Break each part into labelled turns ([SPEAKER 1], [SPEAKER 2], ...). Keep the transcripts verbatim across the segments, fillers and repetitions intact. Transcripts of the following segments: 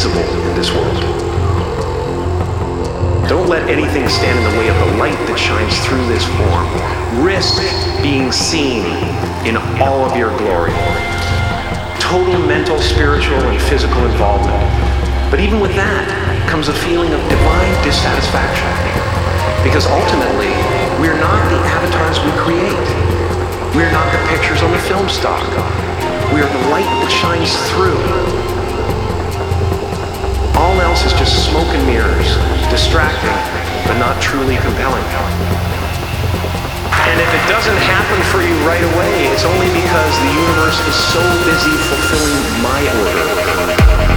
[SPEAKER 1] invisible in this world. Don't let anything stand in the way of the light that shines through this form. Risk being seen in all of your glory. Total mental, spiritual, and physical involvement. But even with that comes a feeling of divine dissatisfaction. Because ultimately, we're not the avatars we create. We're not the pictures on the film stock. We are the light that shines through. All else is just smoke and mirrors, distracting, but not truly compelling. And if it doesn't happen for you right away, it's only because the universe is so busy fulfilling my order.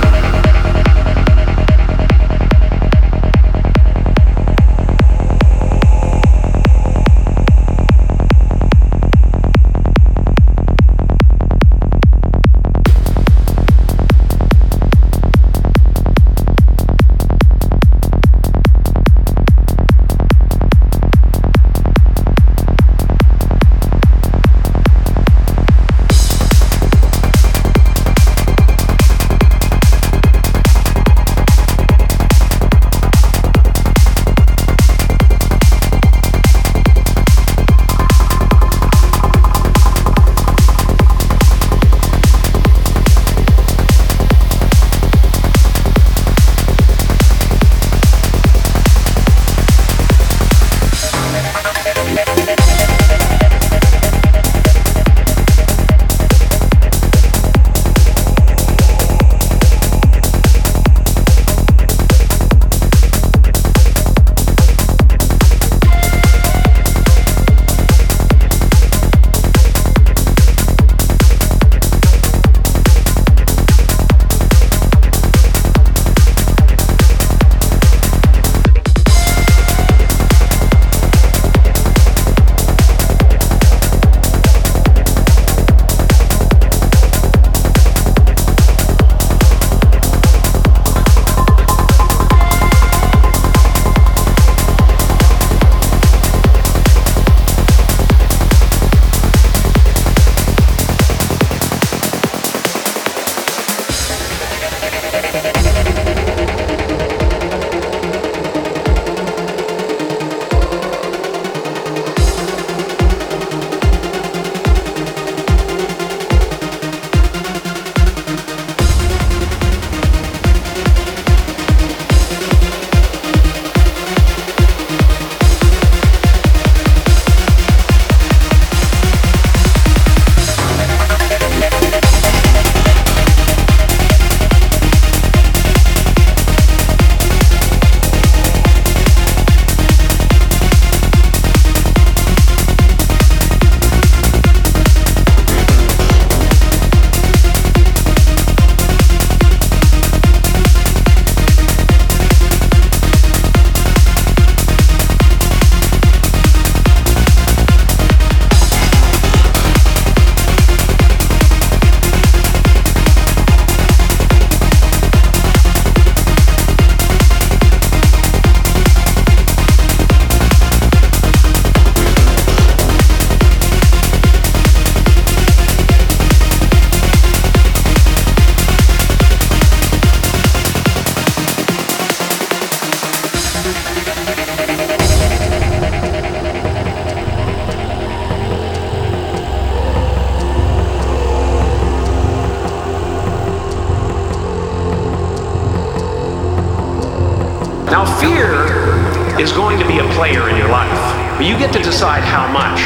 [SPEAKER 2] Now, fear is going to be a player in your life, but you get to decide how much.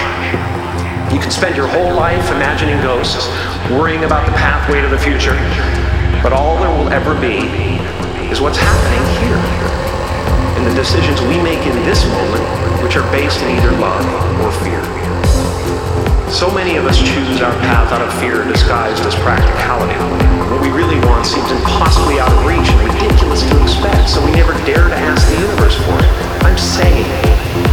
[SPEAKER 2] You can spend your whole life imagining ghosts, worrying about the pathway to the future, but all there will ever be is what's happening here, and the decisions we make in this moment, which are based in either love or fear. So many of us choose our path out of fear disguised as practicality. What we really want seems impossibly out of reach and ridiculous to expect, so we never dare to ask the universe for it. I'm saying